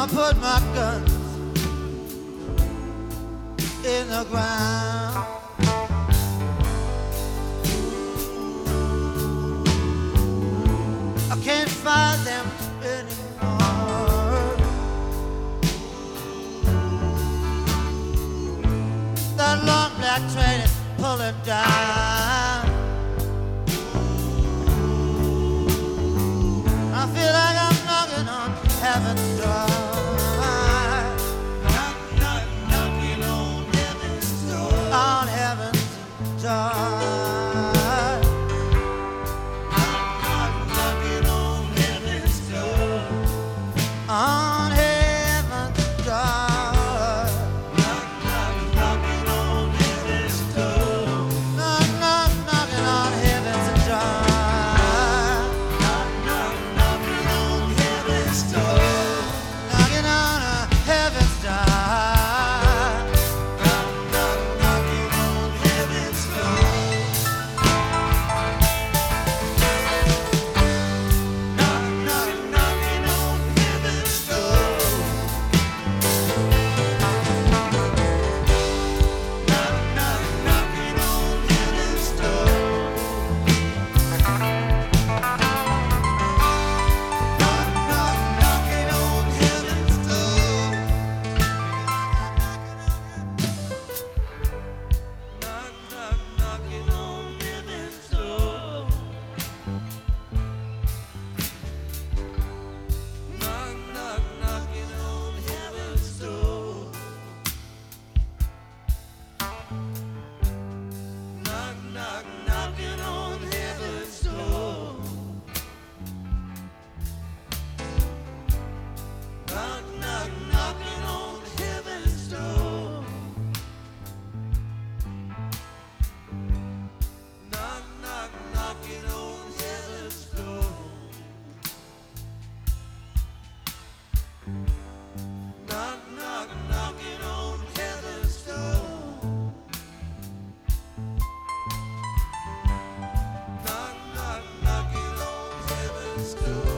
I put my guns in the ground. I can't find them anymore. That long black train is pulling down. I feel like I'm knocking on heaven's door. Knock, knock, knocking on heaven's door. On heaven's door. On heaven's door. Knock, knock, knocking on heaven's door. Knock, knock, knocking on heaven's door. Knock, knock, knocking on heaven's door. Knocking on heaven's door. Knock, knock, knocking on heaven's door. Knock, knock, knocking on heaven's door. Knock, knock, knocking on heaven's door. Knock, knock, knocking on heaven's door. Knock, knock, knocking on heaven's door. Knock, knock, knocking on heaven's door. Knock, knock, knocking on heaven's door. Knock, knock, knocking on heaven's door. Knock, knock, knocking on heaven's door. Knock, knock, knocking on heaven's door. Knock, knock, knocking on heaven's door.